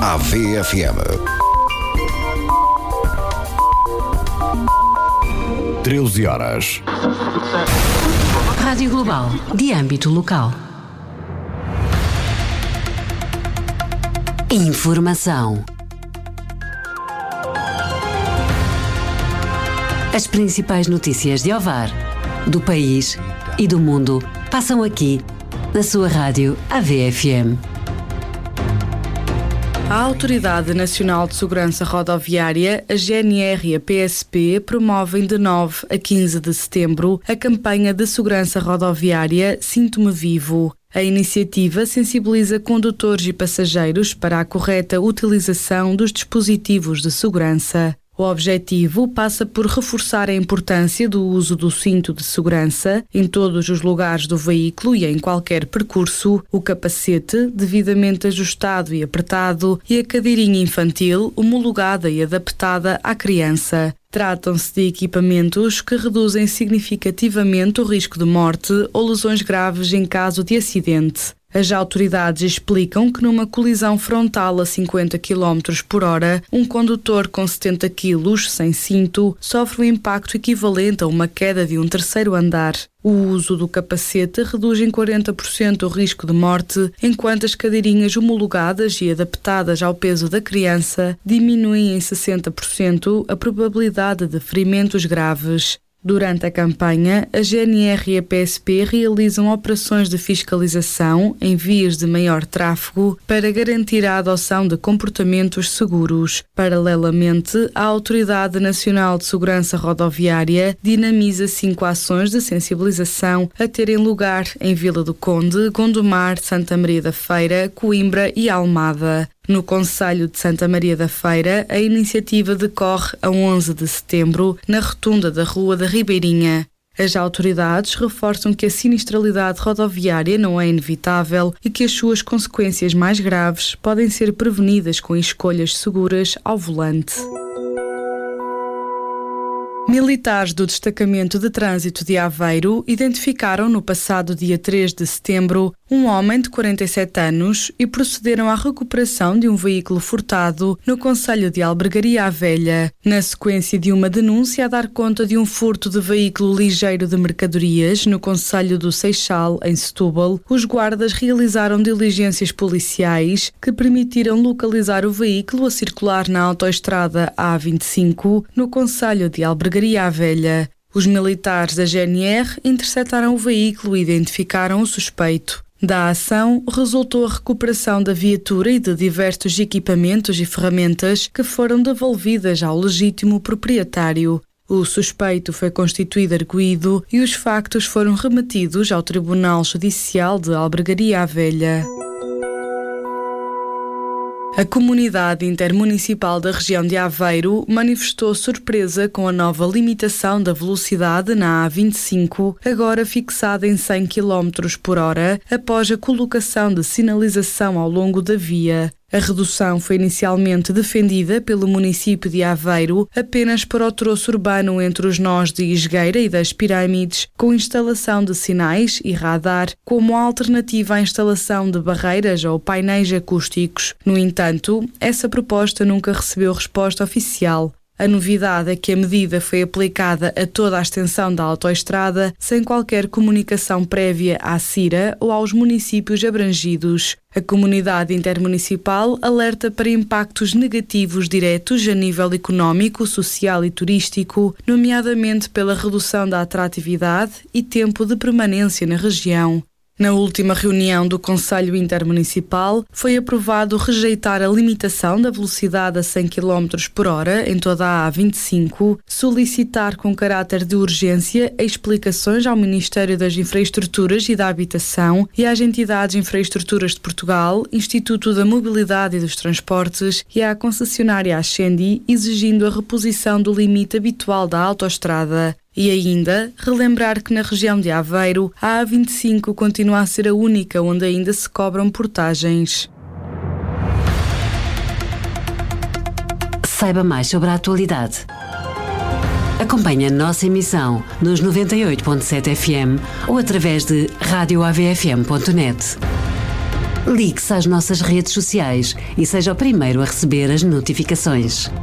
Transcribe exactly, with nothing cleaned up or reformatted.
A V F M. treze horas. Rádio Global, de âmbito local. Informação. As principais notícias de Ovar, do país e do mundo passam aqui, na sua rádio A V F M. A Autoridade Nacional de Segurança Rodoviária, a G N R e a P S P promovem de nove a quinze de setembro a campanha de segurança rodoviária Sinto-me Vivo. A iniciativa sensibiliza condutores e passageiros para a correta utilização dos dispositivos de segurança. O objetivo passa por reforçar a importância do uso do cinto de segurança em todos os lugares do veículo e em qualquer percurso, o capacete devidamente ajustado e apertado e a cadeirinha infantil homologada e adaptada à criança. Tratam-se de equipamentos que reduzem significativamente o risco de morte ou lesões graves em caso de acidente. As autoridades explicam que numa colisão frontal a cinquenta quilómetros por hora, um condutor com setenta quilos, sem cinto, sofre um impacto equivalente a uma queda de um terceiro andar. O uso do capacete reduz em quarenta por cento o risco de morte, enquanto as cadeirinhas homologadas e adaptadas ao peso da criança diminuem em sessenta por cento a probabilidade de ferimentos graves. Durante a campanha, a G N R e a P S P realizam operações de fiscalização em vias de maior tráfego para garantir a adoção de comportamentos seguros. Paralelamente, a Autoridade Nacional de Segurança Rodoviária dinamiza cinco ações de sensibilização a terem lugar em Vila do Conde, Gondomar, Santa Maria da Feira, Coimbra e Almada. No concelho de Santa Maria da Feira, a iniciativa decorre a onze de setembro, na rotunda da Rua da Ribeirinha. As autoridades reforçam que a sinistralidade rodoviária não é inevitável e que as suas consequências mais graves podem ser prevenidas com escolhas seguras ao volante. Militares do Destacamento de Trânsito de Aveiro identificaram no passado dia três de setembro um homem de quarenta e sete anos e procederam à recuperação de um veículo furtado no concelho de Albergaria à Velha, na sequência de uma denúncia a dar conta de um furto de veículo ligeiro de mercadorias no concelho do Seixal, em Setúbal. Os guardas realizaram diligências policiais que permitiram localizar o veículo a circular na autoestrada A vinte e cinco, no concelho de Albergaria à Velha. Os militares da G N R interceptaram o veículo e identificaram o suspeito. Da ação, resultou a recuperação da viatura e de diversos equipamentos e ferramentas que foram devolvidas ao legítimo proprietário. O suspeito foi constituído arguido e os factos foram remetidos ao Tribunal Judicial de Albergaria à Velha. A Comunidade Intermunicipal da região de Aveiro manifestou surpresa com a nova limitação da velocidade na A vinte e cinco, agora fixada em cem quilómetros por hora, após a colocação de sinalização ao longo da via. A redução foi inicialmente defendida pelo município de Aveiro apenas para o troço urbano entre os nós de Isgueira e das Pirâmides, com instalação de sinais e radar, como alternativa à instalação de barreiras ou painéis acústicos. No entanto, essa proposta nunca recebeu resposta oficial. A novidade é que a medida foi aplicada a toda a extensão da autoestrada, sem qualquer comunicação prévia à CIRA ou aos municípios abrangidos. A comunidade intermunicipal alerta para impactos negativos diretos a nível económico, social e turístico, nomeadamente pela redução da atratividade e tempo de permanência na região. Na última reunião do Conselho Intermunicipal, foi aprovado rejeitar a limitação da velocidade a cem quilómetros por hora em toda a A vinte e cinco, solicitar com caráter de urgência explicações ao Ministério das Infraestruturas e da Habitação e às entidades de Infraestruturas de Portugal, Instituto da Mobilidade e dos Transportes e à concessionária Ascendi, exigindo a reposição do limite habitual da autoestrada. E ainda, relembrar que na região de Aveiro, a A vinte e cinco continua a ser a única onde ainda se cobram portagens. Saiba mais sobre a atualidade. Acompanhe a nossa emissão nos noventa e oito ponto sete F M ou através de rádio A V F M ponto net. Ligue-se às nossas redes sociais e seja o primeiro a receber as notificações.